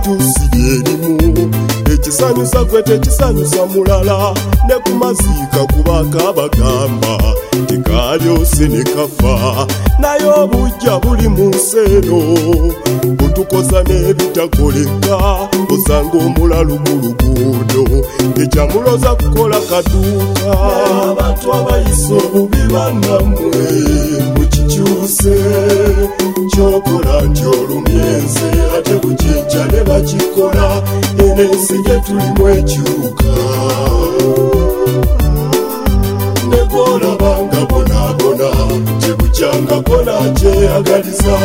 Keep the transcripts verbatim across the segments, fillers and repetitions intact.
lituusibye erimu ekisanyusa gwe tekisanyusa mulala ne ku maziika kubaka bagamba tekalyose ne kafa naye obujja buli mu nsi eno butukoza n'ebitakoleka osanga omulalu mu luguudo ekyamuloza kukola kaduuka abantu abayisa obubi bannamwe mukikyuse kyokola nti olumyenze ate bukijja ne bakikola enensi gye tulimu ekyuka ne bw'olabanga bonaabona kyebukyanga kona kyeyagaliza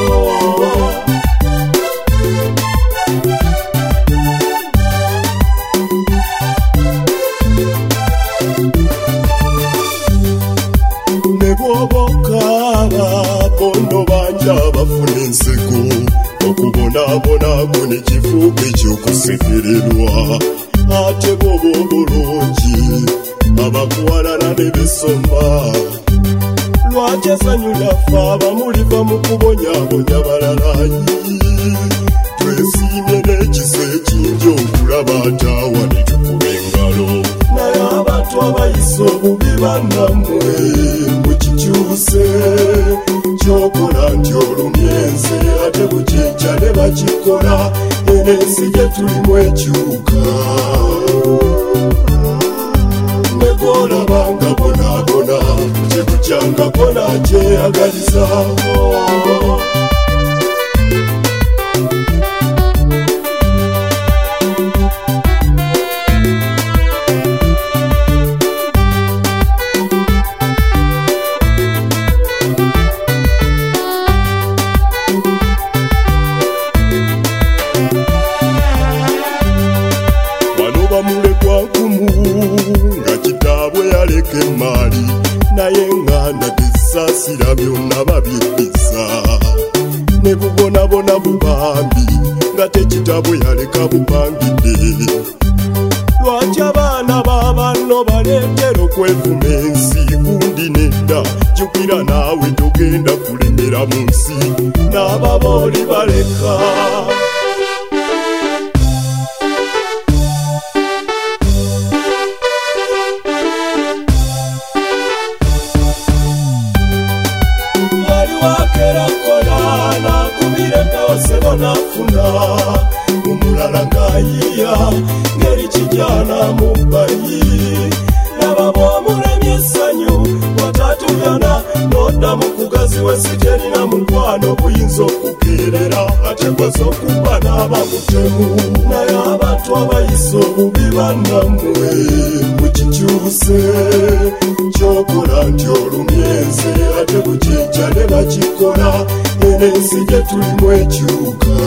ne bw'oba okaaba bono banja abafuna enseko okubonaabonako ne kifuuka ekyokusekererwa ate bw'oba obulungi abakuwalana ne besoma lwaki essanyu lyaffe abamuliva mu kubonyaabonya balalayi twesiimye n'ekisa ekingi okulaba ataawa ne tukuba engalo naye abantu abayisa obubi bannamwe mukikyuse kyokola nti olumyenze ate bukijja ne bakikola enensi gye tulimu ekyuka ne bw'olabanga bonaabona kyebukyanga kona kyeyagaliza bamulekwa nkumu nga kitaabwe yaleka emaali naye nganda tezisaasira byonna babyeddiza ne bubonabona bubambi nga tekitaabwe yaleka bupangidde lwaki abaana b'abanno baleetera okwevuma ensi gundi nedda jjukira naawe togenda kulemera mu nsi n'ababooli baleka nafuna omulala ng'ayiya ngeri kijana mu bbayi laba bw'omulemye essanyu watatulyana n'odda mu kugazi w'ensi terina mukwano buyinza okukeerera ate gwaza okubba n'abamutemu naye abantu abayisa obubi bannamwe mukikyuse kyokola nti olumyenze ate bukijja ne bakikola enensi gye tulimu ekyuka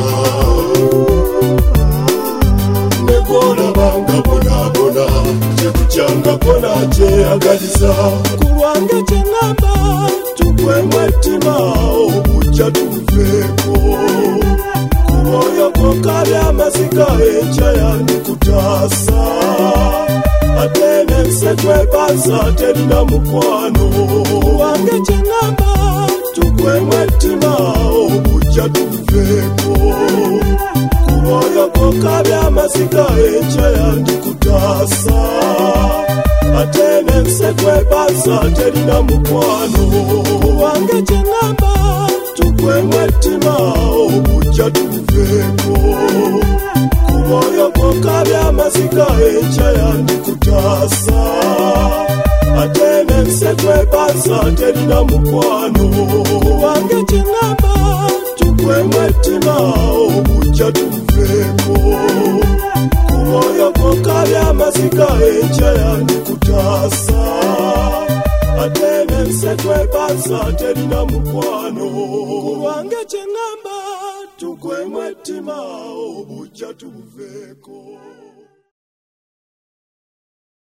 ne bw'olabanga bonaabona kyebukyanga kona kyeyagaliza ku lwange kye ŋŋamba tukwemu ettima obujja tubuveeko ku mwoyo gw'okabya amaziga enkya yandikutaasa ate n'ensi twebaza terina mukwano ku lwange kye ŋŋamba tukwemu ettima obujja tubuveeko ku mwoyo gw'okabya amaziga enkya yandikutaasa ate n'ensi twebaza terina mukwano ku lwange kye ŋŋamba tukwemu ettima obujja tubuveeko ku mwoyo gw'okabya amaziga enkya yandikutaasa ate n'ensi twebaza terina mukwano ku lwange kye ŋŋamba tukwemu ettima obujja tubuveeko ku mwoyo gw'okabya amaziga enkya yandikutaasa ate n'ensi twebaza terina mukwano ku lwange kye ŋŋamba tukwemu ettima obujja tubuveeko.